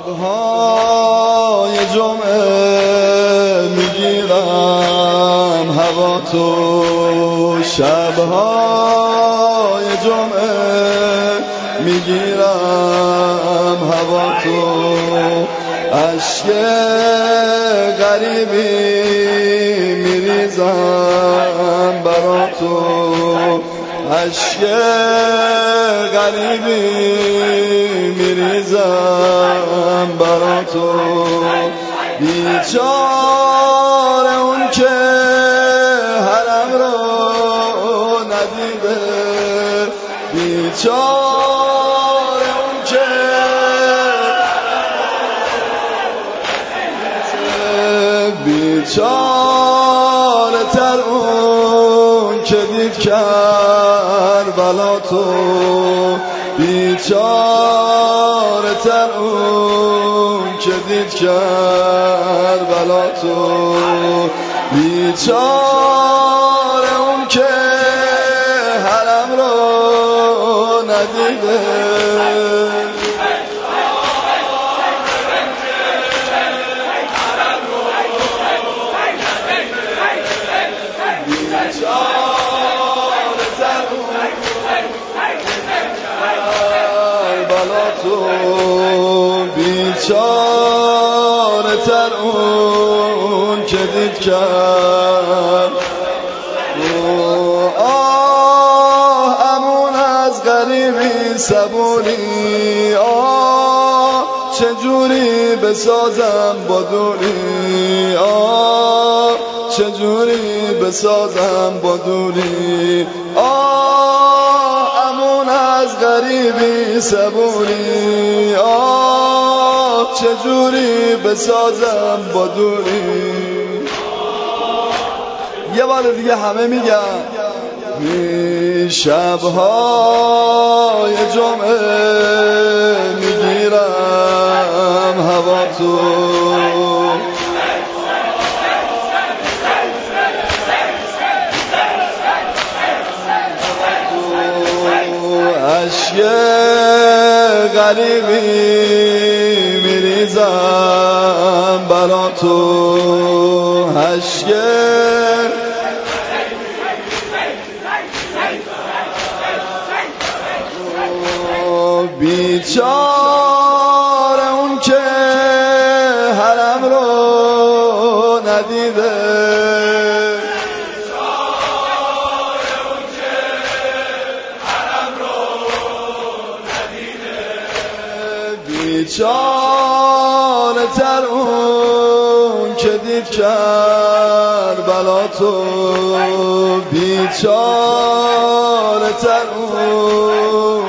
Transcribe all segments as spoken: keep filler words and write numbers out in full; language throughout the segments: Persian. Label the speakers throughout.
Speaker 1: شب‌های جمعه میگیرم هوا تو، شب‌های جمعه میگیرم هوا تو، اشک غریبی میریزم برا تو، اشک غریبی میریزم برا تو، بیچاره اون که حرم رو ندیده، بیچاره اون که بیچاره تر اون که دید کربلا تو، بیچاره تر اون که دید کربلا تو، بیچاره اون که حرم رو ندیده، بیچاره تر اون که دید کرد. آه امون از غریبی صبوری، آه چجوری بسازم با دوری، آه چجوری بسازم با دوری، آه امون از غریبی صبوری، آه چجوری بسازم با دوری. یه بار دیگه همه میگن می شب‌های جمعه میگیرم هوا تو، اشک غریبی میریزم برا تو، اشک بیچاره اون که حرم رو ندیده، بیچاره تر اون که دید کربلا تو، بیچاره تر اون،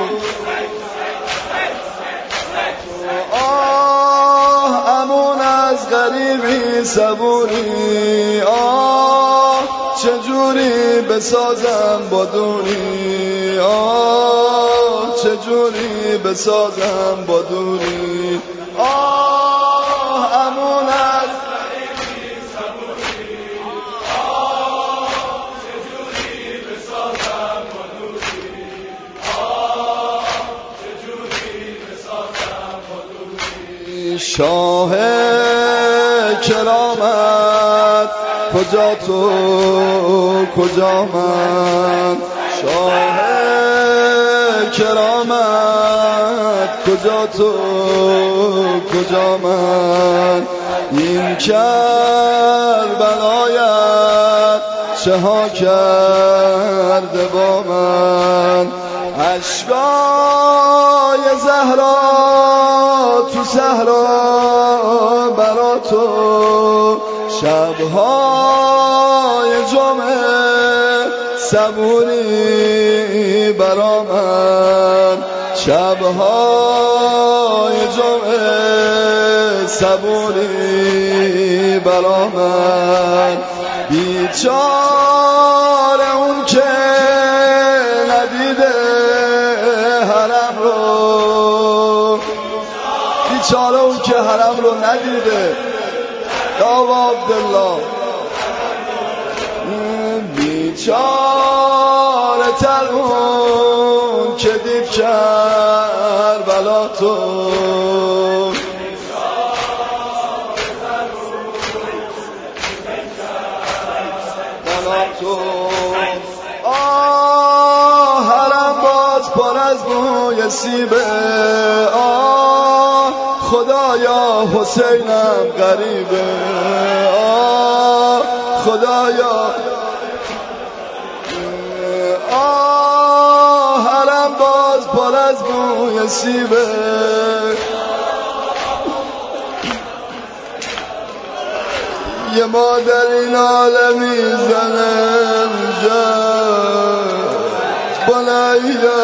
Speaker 1: آه امون از غریبی صبوری، آه چجوری بسازم با دوری، آه چجوری بسازم با دوری، آه امون از غریبی صبوری، آه چجوری بسازم با دوری، آه چجوری بسازم با دوری. شاه کرامت کجا تو کجا من، شاه کرامت کجا تو کجا من، این کربلایت چه ها کرده با من، اشکای زهرا تو صحرا برا تو، شب‌های جمعه صبوری برا من، شب‌های جمعه صبوری برا من، بیچاره اون که ندیده حرم رو، بیچاره اون که حرم رو ندیده، یا عبدالله، بیچاره تر اون که دید کربلا تو، نصیبه. آه خدایا حسینم غریبه. آه خدایا آه حرم باز پر از بوی سیبه. یه مادر این عالمی زنم جا بنایا.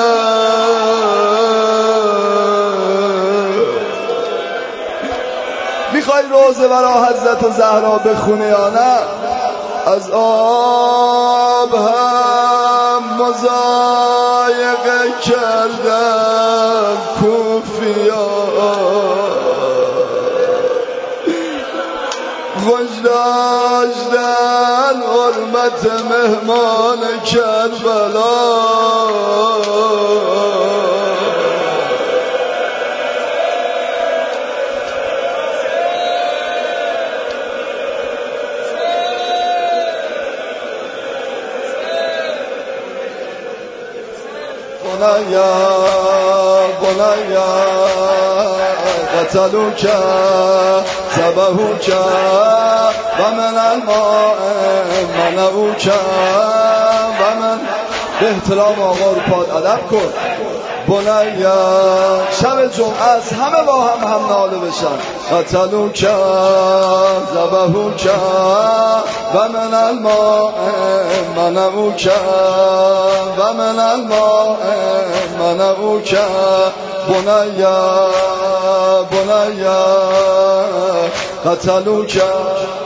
Speaker 1: میخوای روزه برا حضرت زهرا بخونه یا نه؟ از آب هم مضایقه کردن کوفیا، وجداشتن حرمت مهمان کربلا. بنایا بنایا قتلوک ذبحوک و من الماء منعوک و من. به احترام آقا رو پاد ادب کن. بنایا شب جمعه است، همه با هم هم ناله بشن. قتلوک ذبحوک و من الماء منعوک و من الماء منعوک. بنایا بنایا قتلوک